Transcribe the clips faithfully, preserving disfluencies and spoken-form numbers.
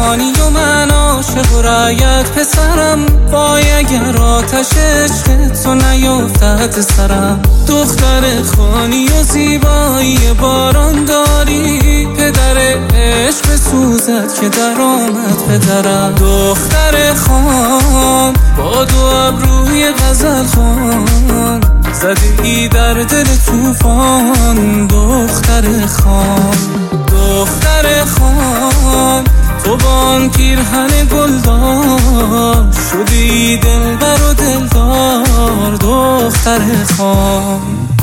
خانی و من عاشق و رعیت پسرم، وای اگر آتش عشق تو نیفتد سرم. دختر خانی و زیبایی باران داری، پدر عشق سوزد که در آمد پدرم. دختر خان با دو ابروی غزل خوان، زده ای در دل طوفان. دختر خان دختر خان تو با آن پیرهن گلدار، شدی دلبر و دلدار. دختر خان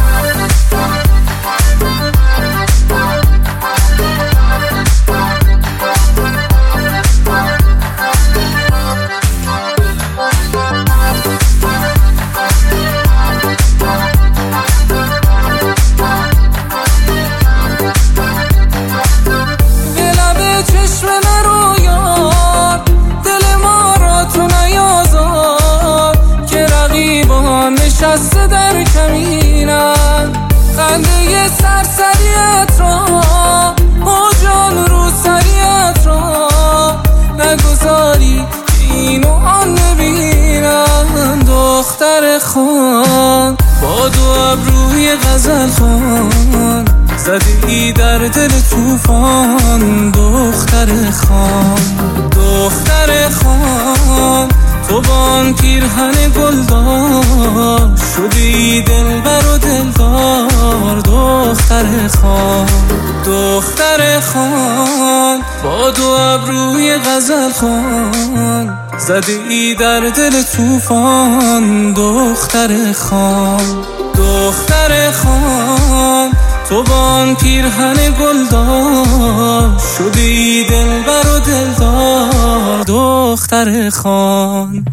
نشسته در کمینم، خنده سرسریت را با جان رو سریت را نگذاری که اینو آن نبینم. دختر خان با دو ابروی غزل خوان، زده ای در دل طوفان. دختر خان دختر خان تو با آن پیرهن گلدار، شدی دلبر و دلدار. دختر خان دختر خان با دو ابروی غزل خوان، زده ای در دل طوفان. دختر خان دختر خان تو با آن پیرهن گلدار، شدی دلبر و دلدار. دختر خان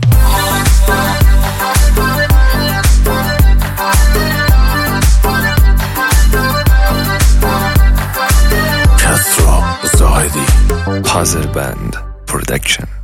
کسرا زاهدی، پازل بند پرودکشن.